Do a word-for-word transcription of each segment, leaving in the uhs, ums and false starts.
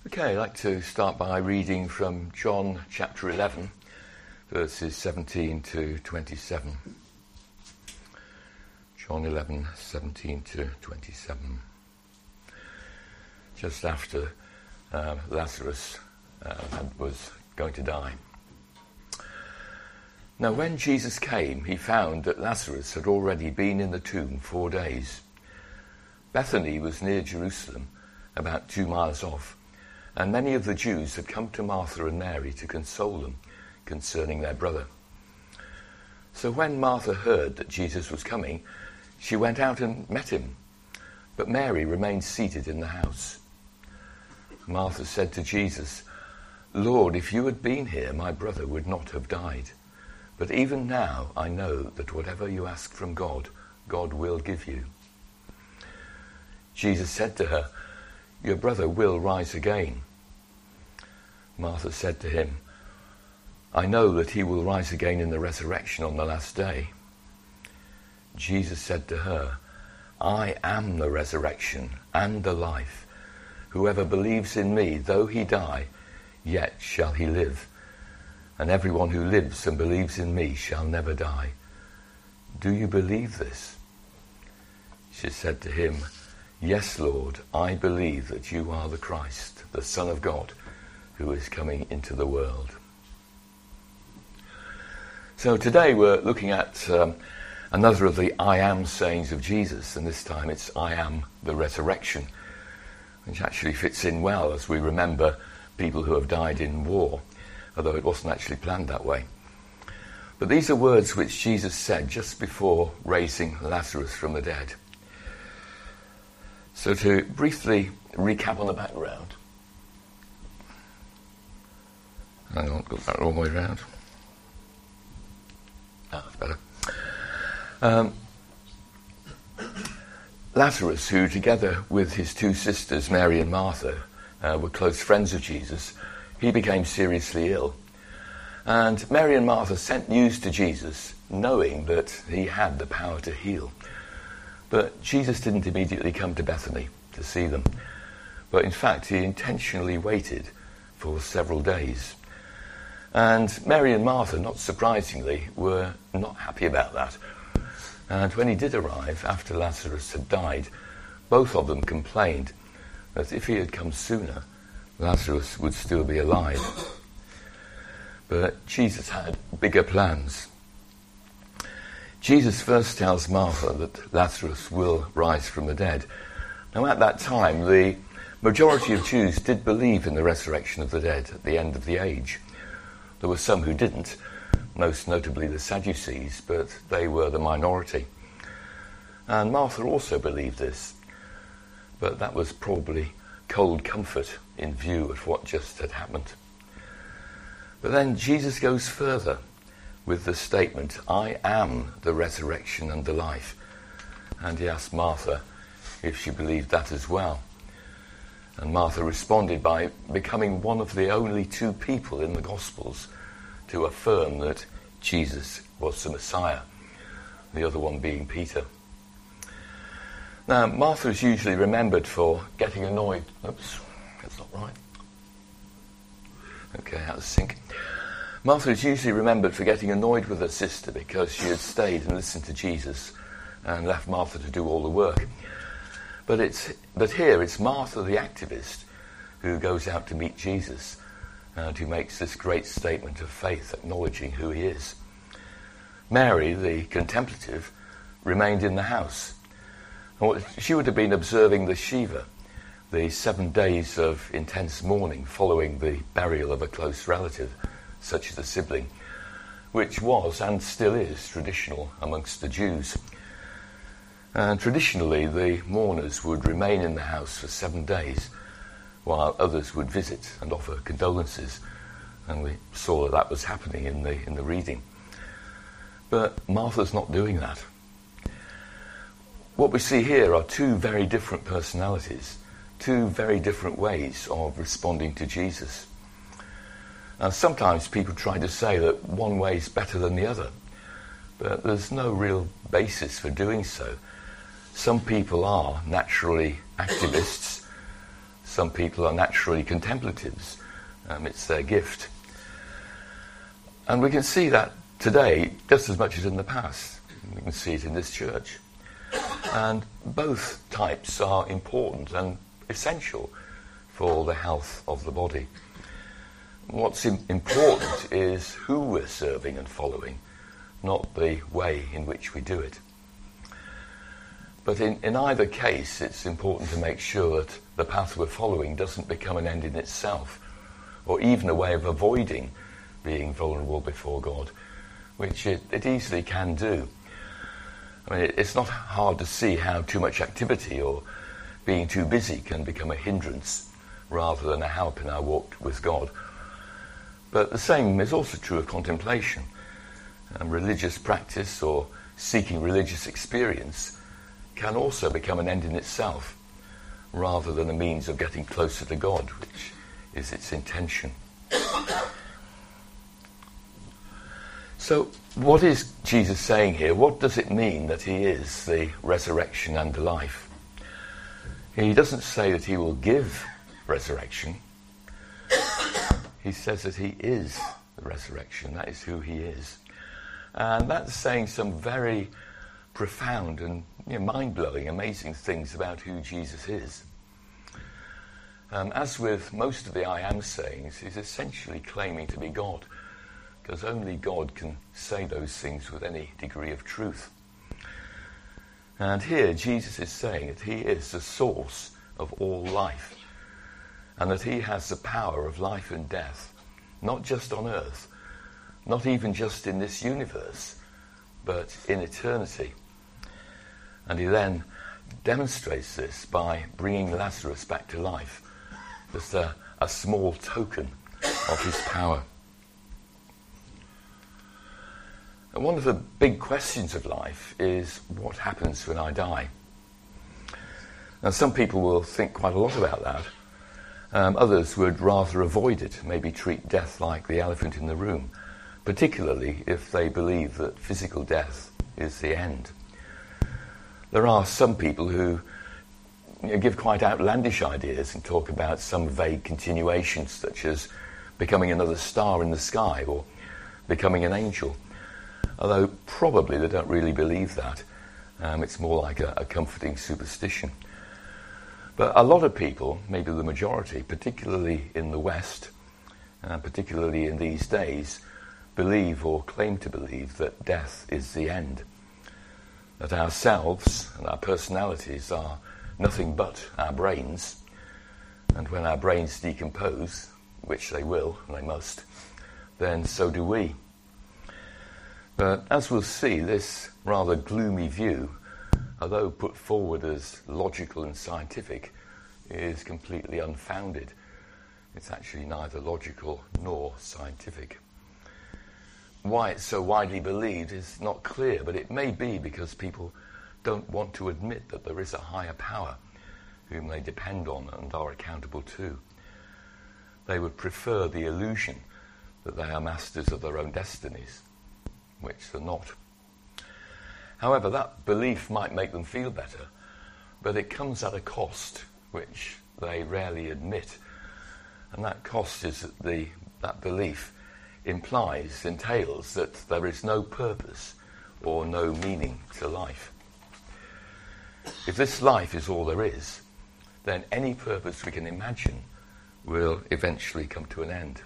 Okay, I'd like to start by reading from John chapter eleven, verses seventeen to twenty-seven. John eleven, seventeen to twenty-seven. Just after uh, Lazarus uh, was going to die. Now when Jesus came, he found that Lazarus had already been in the tomb four days. Bethany was near Jerusalem, about two miles off, and many of the Jews had come to Martha and Mary to console them concerning their brother. So when Martha heard that Jesus was coming, she went out and met him, but Mary remained seated in the house. Martha said to Jesus, "Lord, if you had been here, my brother would not have died. But even now I know that whatever you ask from God, God will give you." Jesus said to her, "Your brother will rise again." Martha said to him, "I know that he will rise again in the resurrection on the last day." Jesus said to her, "I am the resurrection and the life. Whoever believes in me, though he die, yet shall he live. And everyone who lives and believes in me shall never die. Do you believe this?" She said to him, "Yes, Lord, I believe that you are the Christ, the Son of God, who is coming into the world." So today we're looking at um, another of the I am sayings of Jesus, and this time it's I am the resurrection, which actually fits in well as we remember people who have died in war, although it wasn't actually planned that way. But these are words which Jesus said just before raising Lazarus from the dead. So to briefly recap on the background. Hang on, got that the wrong way around. Ah, that's better. Um, Lazarus, who together with his two sisters, Mary and Martha, uh, were close friends of Jesus, he became seriously ill. And Mary and Martha sent news to Jesus, knowing that he had the power to heal. But Jesus didn't immediately come to Bethany to see them. But in fact, he intentionally waited for several days. And Mary and Martha, not surprisingly, were not happy about that. And when he did arrive, after Lazarus had died, both of them complained that if he had come sooner, Lazarus would still be alive. But Jesus had bigger plans. Jesus first tells Martha that Lazarus will rise from the dead. Now at that time, the majority of Jews did believe in the resurrection of the dead at the end of the age. There were some who didn't, most notably the Sadducees, but they were the minority. And Martha also believed this, but that was probably cold comfort in view of what just had happened. But then Jesus goes further with the statement, "I am the resurrection and the life." And he asked Martha if she believed that as well. And Martha responded by becoming one of the only two people in the Gospels to affirm that Jesus was the Messiah, the other one being Peter. Now, Martha is usually remembered for getting annoyed. Oops, that's not right. Okay, out of sync. Martha is usually remembered for getting annoyed with her sister because she had stayed and listened to Jesus and left Martha to do all the work. But it's but here it's Martha the activist who goes out to meet Jesus and who makes this great statement of faith, acknowledging who he is. Mary, the contemplative, remained in the house. And she would have been observing the Shiva, the seven days of intense mourning following the burial of a close relative, such as a sibling, which was and still is traditional amongst the Jews. And traditionally, the mourners would remain in the house for seven days, while others would visit and offer condolences. And we saw that that was happening in the in the reading. But Martha's not doing that. What we see here are two very different personalities, two very different ways of responding to Jesus. Now, sometimes people try to say that one way is better than the other, but there's no real basis for doing so. Some people are naturally activists, Some people are naturally contemplatives. Um, it's their gift. And we can see that today just as much as in the past. We can see it in this church. And both types are important and essential for the health of the body. What's im- important is who we're serving and following, not the way in which we do it. But in, in either case, it's important to make sure that the path we're following doesn't become an end in itself, or even a way of avoiding being vulnerable before God, which it, it easily can do. I mean, it, it's not hard to see how too much activity or being too busy can become a hindrance rather than a help in our walk with God. But the same is also true of contemplation. Um, religious practice or seeking religious experience can also become an end in itself, rather than a means of getting closer to God, which is its intention. So, what is Jesus saying here? What does it mean that he is the resurrection and the life? He doesn't say that he will give resurrection. He says that he is the resurrection. That is who he is. And that's saying some very profound and you know, mind-blowing, amazing things about who Jesus is. Um, as with most of the I am sayings, he's essentially claiming to be God, because only God can say those things with any degree of truth. And here Jesus is saying that he is the source of all life, and that he has the power of life and death, not just on earth, not even just in this universe, but in eternity. And he then demonstrates this by bringing Lazarus back to life, just a, a small token of his power. And one of the big questions of life is what happens when I die? Now, some people will think quite a lot about that. Um, others would rather avoid it, maybe treat death like the elephant in the room, particularly if they believe that physical death is the end. There are some people who you know, give quite outlandish ideas and talk about some vague continuations, such as becoming another star in the sky or becoming an angel, although probably they don't really believe that. Um, it's more like a, a comforting superstition. But a lot of people, maybe the majority, particularly in the West, uh, particularly in these days, believe or claim to believe that death is the end. That ourselves and our personalities are nothing but our brains, and when our brains decompose, which they will, and they must, then so do we. But as we'll see, this rather gloomy view, although put forward as logical and scientific, is completely unfounded. It's actually neither logical nor scientific. Why it's so widely believed is not clear, but it may be because people don't want to admit that there is a higher power whom they depend on and are accountable to. They would prefer the illusion that they are masters of their own destinies, which they're not. However, that belief might make them feel better, but it comes at a cost, which they rarely admit. And that cost is that the, that belief implies, entails, that there is no purpose or no meaning to life. If this life is all there is, then any purpose we can imagine will eventually come to an end.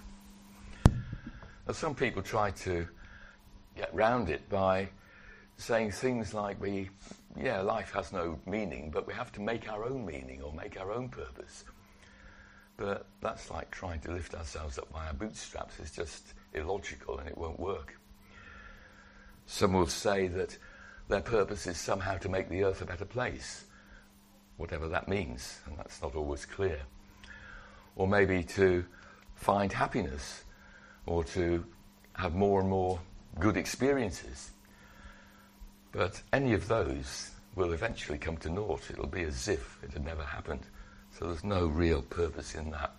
Now, some people try to get round it by saying things like, we, yeah, life has no meaning, but we have to make our own meaning or make our own purpose. But that's like trying to lift ourselves up by our bootstraps. It's just illogical and it won't work. Some will say that their purpose is somehow to make the earth a better place, whatever that means, and that's not always clear. Or maybe to find happiness, or to have more and more good experiences. But any of those will eventually come to naught. It'll be as if it had never happened. So there's no real purpose in that.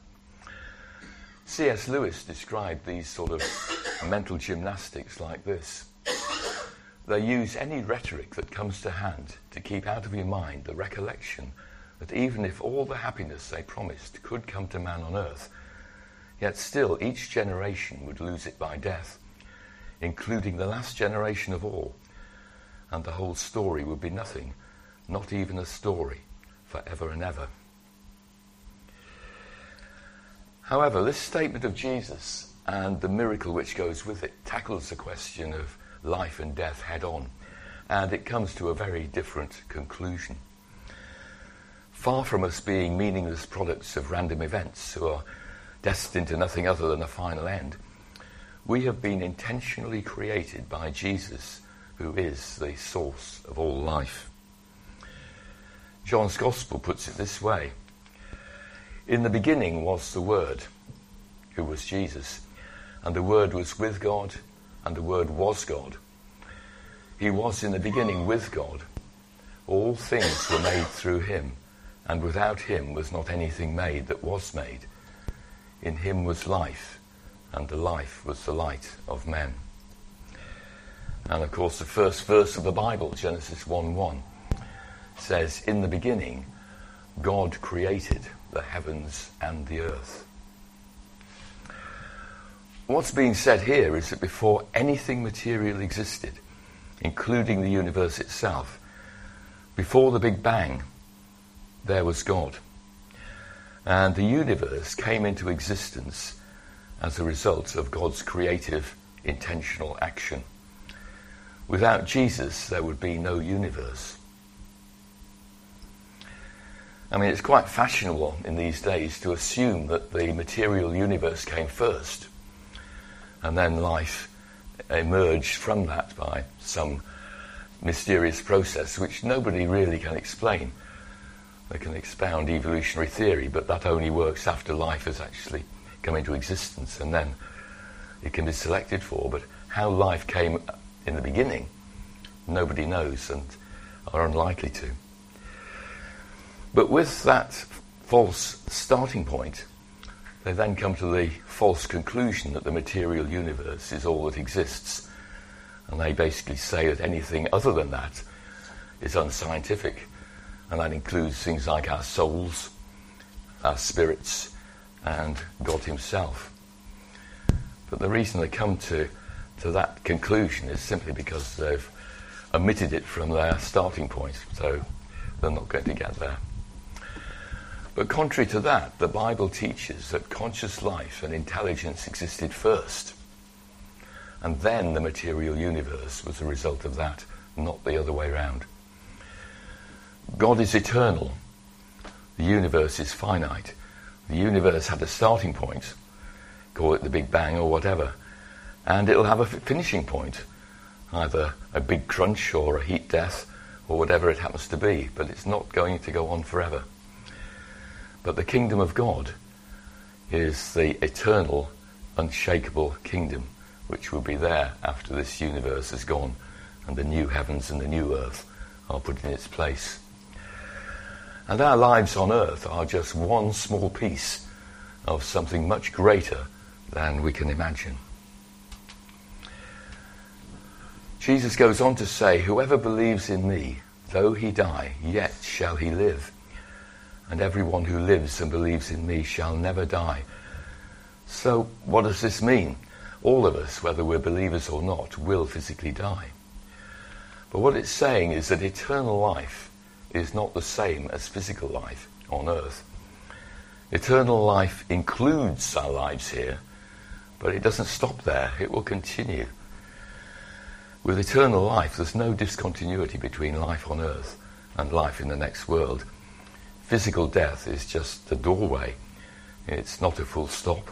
C S Lewis described these sort of mental gymnastics like this. They use any rhetoric that comes to hand to keep out of your mind the recollection that even if all the happiness they promised could come to man on earth, yet still each generation would lose it by death, including the last generation of all, and the whole story would be nothing, not even a story, for ever and ever. However, this statement of Jesus and the miracle which goes with it tackles the question of life and death head on, and it comes to a very different conclusion. Far from us being meaningless products of random events who are destined to nothing other than a final end, we have been intentionally created by Jesus, who is the source of all life. John's Gospel puts it this way: in the beginning was the Word, who was Jesus, and the Word was with God, and the Word was God. He was in the beginning with God. All things were made through him, and without him was not anything made that was made. In him was life, and the life was the light of men. And of course the first verse of the Bible, Genesis one one, says, in the beginning God created the heavens and the earth. What's being said here is that before anything material existed, including the universe itself, before the Big Bang, there was God. And the universe came into existence as a result of God's creative, intentional action. Without Jesus, there would be no universe. I mean, it's quite fashionable in these days to assume that the material universe came first, and then life emerged from that by some mysterious process which nobody really can explain. They can expound evolutionary theory, but that only works after life has actually come into existence, and then it can be selected for. But how life came in the beginning, nobody knows, and are unlikely to. But with that false starting point, they then come to the false conclusion that the material universe is all that exists. And they basically say that anything other than that is unscientific. And that includes things like our souls, our spirits, and God himself. But the reason they come to, to that conclusion is simply because they've omitted it from their starting point. So they're not going to get there. But contrary to that, the Bible teaches that conscious life and intelligence existed first. And then the material universe was a result of that, not the other way around. God is eternal. The universe is finite. The universe had a starting point, call it the Big Bang or whatever, and it'll have a finishing point, either a big crunch or a heat death or whatever it happens to be, but it's not going to go on forever. But the kingdom of God is the eternal, unshakable kingdom which will be there after this universe has gone and the new heavens and the new earth are put in its place. And our lives on earth are just one small piece of something much greater than we can imagine. Jesus goes on to say, whoever believes in me, though he die, yet shall he live. And everyone who lives and believes in me shall never die. So what does this mean? All of us, whether we're believers or not, will physically die. But what it's saying is that eternal life is not the same as physical life on earth. Eternal life includes our lives here, but it doesn't stop there. It will continue. With eternal life, there's no discontinuity between life on earth and life in the next world. Physical death is just the doorway. It's not a full stop.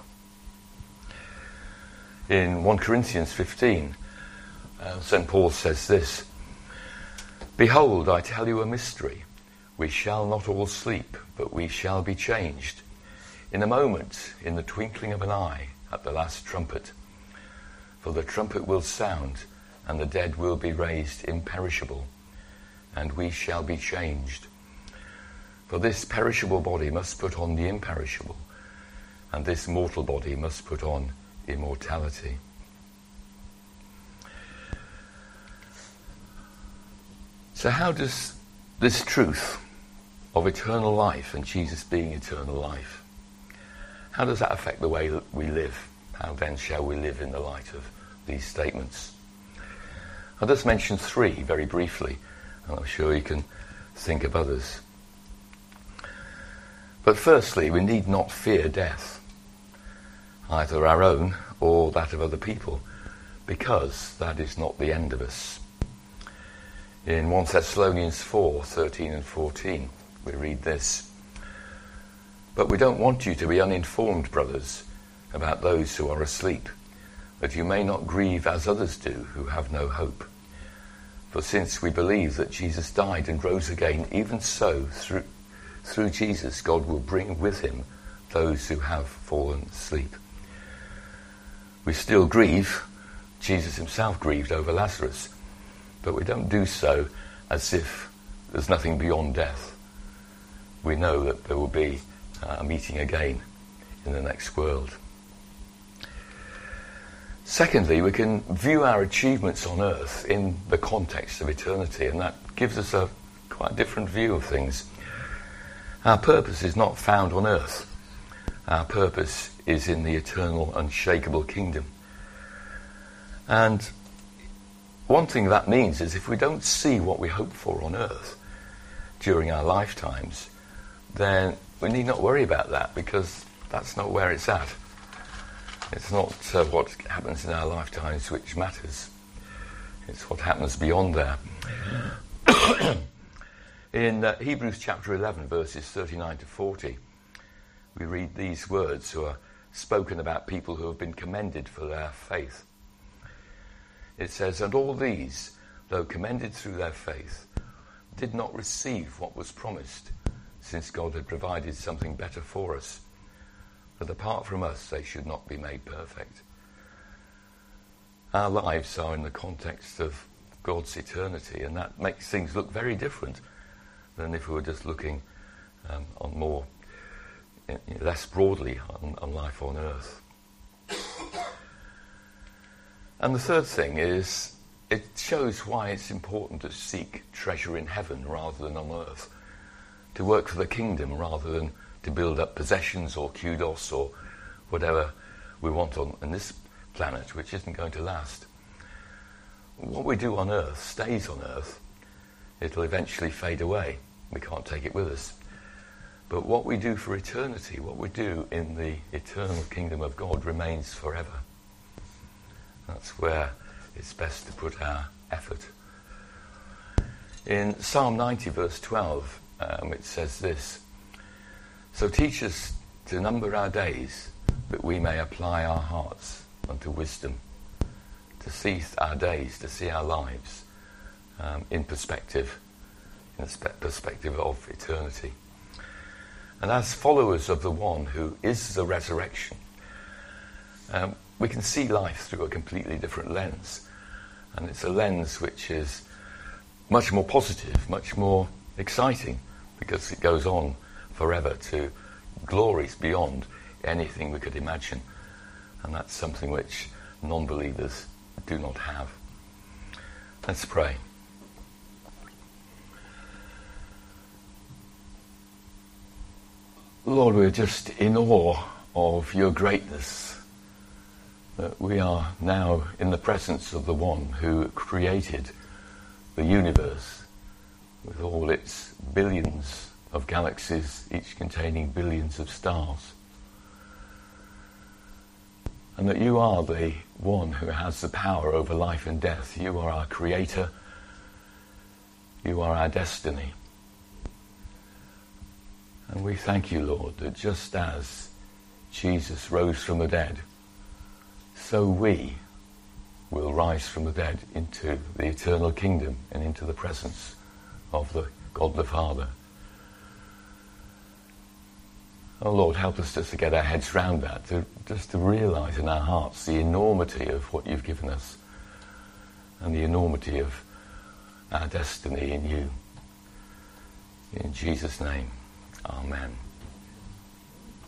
In First Corinthians fifteen, uh, Saint Paul says this, behold, I tell you a mystery. We shall not all sleep, but we shall be changed. In a moment, in the twinkling of an eye, at the last trumpet. For the trumpet will sound, and the dead will be raised imperishable, and we shall be changed. For this perishable body must put on the imperishable, and this mortal body must put on immortality. So how does this truth of eternal life and Jesus being eternal life, how does that affect the way that we live? How then shall we live in the light of these statements? I'll just mention three very briefly, and I'm sure you can think of others. But firstly, we need not fear death, either our own or that of other people, because that is not the end of us. In First Thessalonians four, thirteen and fourteen, we read this: "But we don't want you to be uninformed, brothers, about those who are asleep, that you may not grieve as others do who have no hope. For since we believe that Jesus died and rose again, even so through through Jesus God will bring with him those who have fallen asleep." We still grieve. Jesus himself grieved over Lazarus, but we don't do so as if there's nothing beyond death. We know that there will be a meeting again in the next world. Secondly, we can view our achievements on earth in the context of eternity, and that gives us a quite different view of things. Our purpose is not found on earth. Our purpose is in the eternal, unshakable kingdom. And one thing that means is if we don't see what we hope for on earth during our lifetimes, then we need not worry about that, because that's not where it's at. It's not uh, what happens in our lifetimes which matters. It's what happens beyond there. In uh, Hebrews chapter eleven, verses thirty-nine to forty, we read these words who are spoken about people who have been commended for their faith. It says, "And all these, though commended through their faith, did not receive what was promised, since God had provided something better for us. But apart from us, they should not be made perfect." Our lives are in the context of God's eternity, and that makes things look very different than if we were just looking um, on more, less broadly on, on life on earth. And the third thing is, it shows why it's important to seek treasure in heaven rather than on earth, to work for the kingdom rather than to build up possessions or kudos or whatever we want on, on this planet, which isn't going to last. What we do on earth stays on earth. It'll eventually fade away. We can't take it with us. But what we do for eternity, what we do in the eternal kingdom of God, remains forever. That's where it's best to put our effort. In Psalm ninety, verse twelve, um, it says this: "So teach us to number our days, that we may apply our hearts unto wisdom." To see our days, to see our lives um, in perspective, in the perspective of eternity. And as followers of the one who is the resurrection, um, we can see life through a completely different lens. And it's a lens which is much more positive, much more exciting, because it goes on forever to glories beyond anything we could imagine. And that's something which non-believers do not have. Let's pray. Lord, we're just in awe of your greatness, that we are now in the presence of the one who created the universe with all its billions of galaxies, each containing billions of stars. And that you are the one who has the power over life and death. You are our creator. You are our destiny. And we thank you, Lord, that just as Jesus rose from the dead, so we will rise from the dead into the eternal kingdom and into the presence of the God the Father. Oh Lord, help us just to get our heads round that, to just to realise in our hearts the enormity of what you've given us and the enormity of our destiny in you. In Jesus' name, amen.